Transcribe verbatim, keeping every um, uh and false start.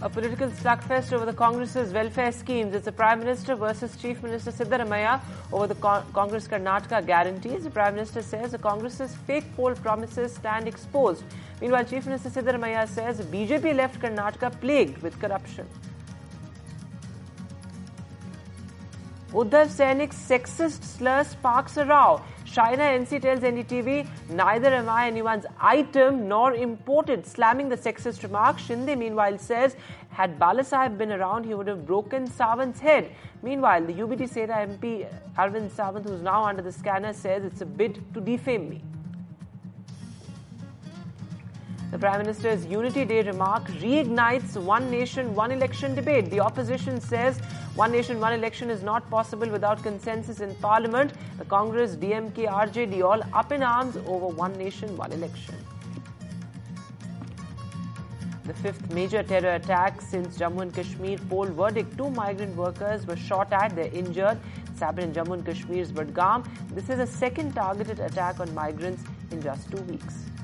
A political slugfest over the Congress's welfare schemes. It's the Prime Minister versus Chief Minister Siddaramaiah over the Con- Congress Karnataka guarantees. The Prime Minister says the Congress's fake poll promises stand exposed. Meanwhile, Chief Minister Siddaramaiah says B J P left Karnataka plagued with corruption. Uddhav Sainik's sexist slur sparks a row. Shaina N C tells N D T V, neither am I anyone's item nor imported, slamming the sexist remark. Shinde meanwhile says, had Balasaheb been around, he would have broken Sawant's head. Meanwhile, the U B T Sena M P Arvind Sawant, who is now under the scanner, says it's a bid to defame me. The Prime Minister's Unity Day remark reignites One Nation, One Election debate. The opposition says One Nation, One Election is not possible without consensus in Parliament. The Congress, D M K, R J D all up in arms over One Nation, One Election. The fifth major terror attack since Jammu and Kashmir poll verdict. Two migrant workers were shot at. They're injured. It's happened in Jammu and Kashmir's Budgam. This is a second targeted attack on migrants in just two weeks.